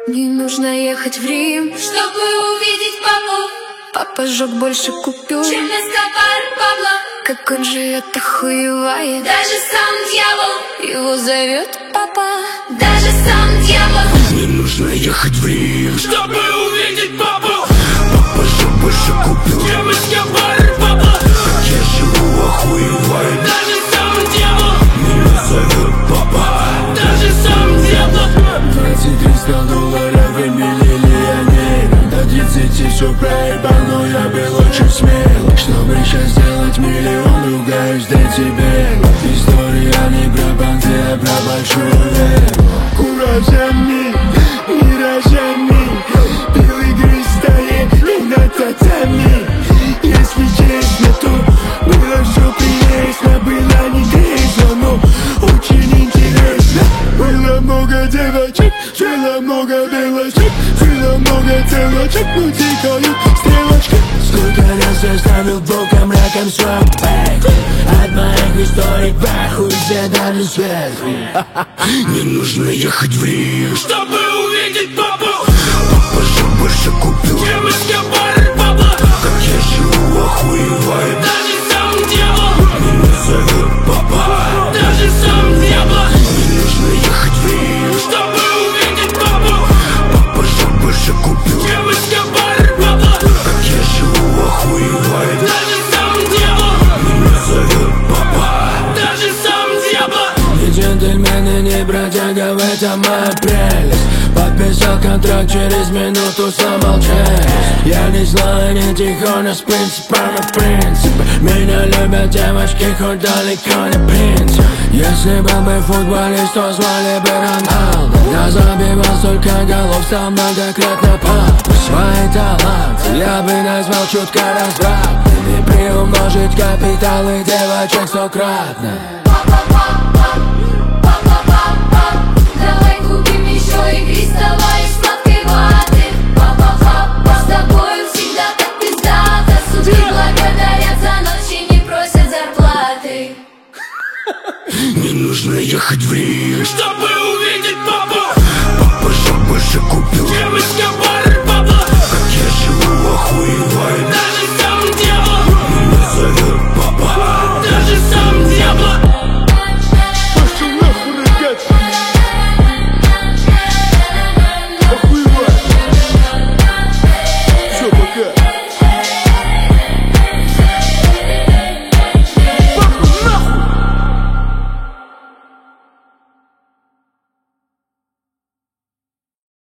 Не нужно ехать в Рим, чтобы увидеть папу. Папа сжег больше купюр, чем Эскобар Пабло. Как он живет, охуевает. Даже сам дьявол его зовет папа. Даже сам дьявол. Не нужно ехать в Рим, чтобы увидеть папу. Папа сжег больше купюр, чем Эскобар Пабло. Как я живу, охуевает. Даже сам дьявол меня зовет папа. Даже сам дьявол. 20-300 долларов и миллионер. До 30 все проебал, но я был очень смел. Чтобы сейчас сделать миллион, ругаюсь децибел. История не про банки, а про большую веру. Куражами, миражами, пил игры стоит и на татами. Если честно, то было все прелестно, было не трезво, но очень интересно. Было много девочек, было много белочек, было много целочек, но тикают стрелочки. Сколько раз я ставил боком, раком свой бэк. От моих историй пахуй все даже сверху. Не нужно ехать в Рим, чтобы увидеть папу. Папа сжег больше купюр, чем Эскобар Пабло. Как я живу, охуевает. Даже сам дьявол меня зовет папа. Даже сам дьявол. Не нужно ехать в Рим, чтобы увидеть папу. Папа сжег больше купюр, чем Эскобар Пабло. Как я живу, охуевает. Даже сам дьявол меня зовет папа. Даже сам дьявол. Не джентльмены, не бродяга, в этом моя прелесть. Подписал контракт, через минуту сломал честь. Я не злой, не тихоня, с принципами принципы. Меня любят девочки, хоть далеко не принц. Если был бы футболист, то звали бы Роналдо. Я забивал столько голов, стал многократно папа. Свои таланты я бы назвал чутко развратными. Приумножить капиталы девочек стократно. Давай купим еще игристого и сладкой ваты. Папа, с тобою всегда так пиздато. Суки благодарят за ночь и не просят зарплаты. Не нужно ехать в Рим, чтобы увидеть папу. Папа сжег больше купюр, чем Эскобар